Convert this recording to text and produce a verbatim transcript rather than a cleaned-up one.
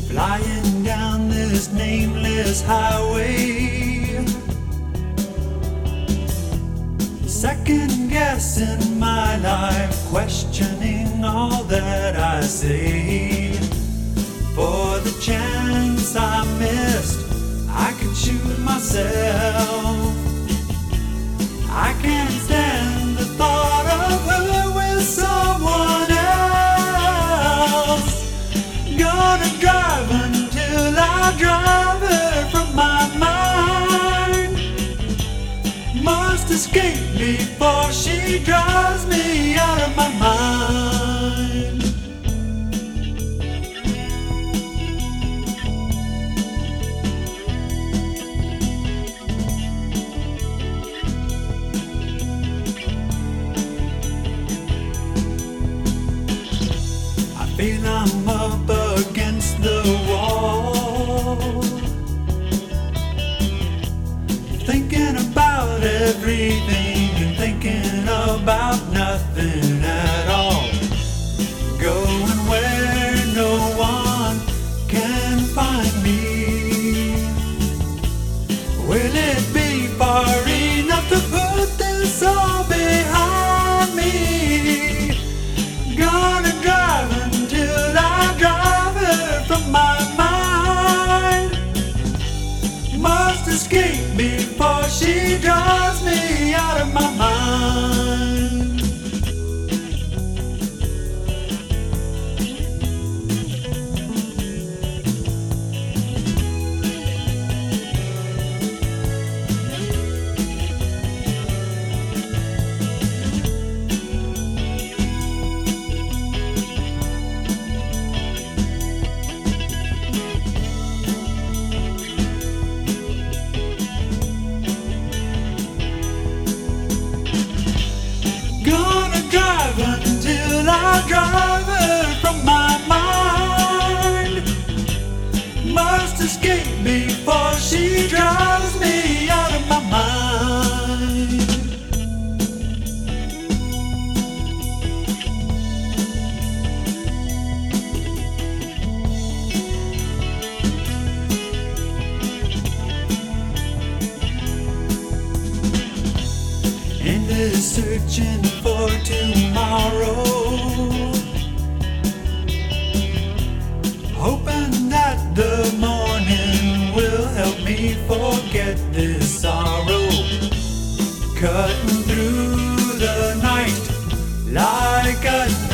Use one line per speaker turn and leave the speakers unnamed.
Flying down this nameless highway, second guessing my life, questioning all that I say. For the chance I missed, I could shoot myself. I can't stand the thought of her with someone else. Gonna drive until I drive her from my mind. Must escape before she drives me out of my mind. I feel I'm up against the wall, thinking about everything and thinking about nothing at all. Going where no one can find me. Will it be far enough to put this all behind me? Gonna drive until I drive her from my mind. Must escape before she drives me out of my mind. Drive until I drive her from my mind. Must escape before she drives me out of my mind. Endless searching for tomorrow, hoping that the morning will help me forget this sorrow. Cutting through the night like a